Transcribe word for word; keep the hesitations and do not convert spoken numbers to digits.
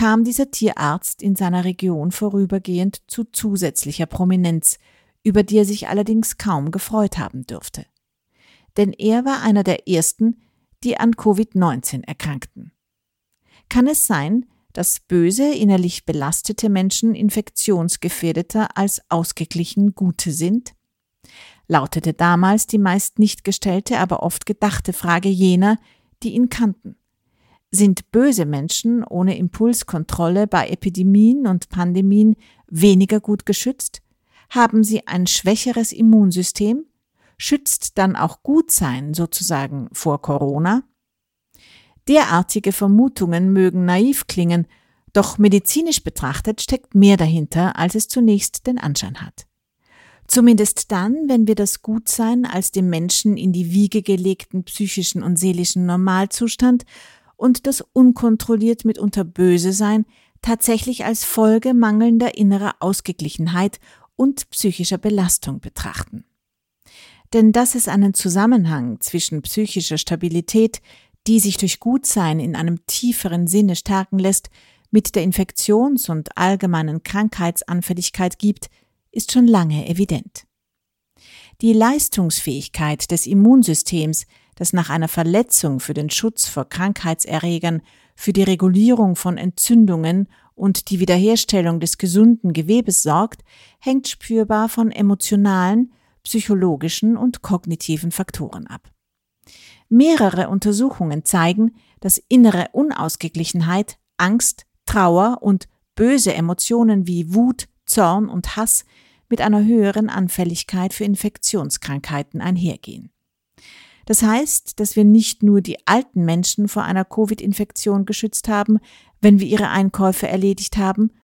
kam dieser Tierarzt in seiner Region vorübergehend zu zusätzlicher Prominenz, über die er sich allerdings kaum gefreut haben dürfte. Denn er war einer der ersten, die an Covid neunzehn erkrankten. Kann es sein, dass böse, innerlich belastete Menschen infektionsgefährdeter als ausgeglichen gute sind? Lautete damals die meist nicht gestellte, aber oft gedachte Frage jener, die ihn kannten. Sind böse Menschen ohne Impulskontrolle bei Epidemien und Pandemien weniger gut geschützt? Haben sie ein schwächeres Immunsystem? Schützt dann auch Gutsein sozusagen vor Corona? Derartige Vermutungen mögen naiv klingen, doch medizinisch betrachtet steckt mehr dahinter, als es zunächst den Anschein hat. Zumindest dann, wenn wir das Gutsein als dem Menschen in die Wiege gelegten psychischen und seelischen Normalzustand und das unkontrolliert mitunter Böse sein tatsächlich als Folge mangelnder innerer Ausgeglichenheit und psychischer Belastung betrachten. Denn dass es einen Zusammenhang zwischen psychischer Stabilität, die sich durch Gutsein in einem tieferen Sinne stärken lässt, mit der Infektions- und allgemeinen Krankheitsanfälligkeit gibt, ist schon lange evident. Die Leistungsfähigkeit des Immunsystems, das nach einer Verletzung für den Schutz vor Krankheitserregern, für die Regulierung von Entzündungen und die Wiederherstellung des gesunden Gewebes sorgt, hängt spürbar von emotionalen, psychologischen und kognitiven Faktoren ab. Mehrere Untersuchungen zeigen, dass innere Unausgeglichenheit, Angst, Trauer und böse Emotionen wie Wut, Zorn und Hass mit einer höheren Anfälligkeit für Infektionskrankheiten einhergehen. Das heißt, dass wir nicht nur die alten Menschen vor einer Covid-Infektion geschützt haben, wenn wir ihre Einkäufe erledigt haben,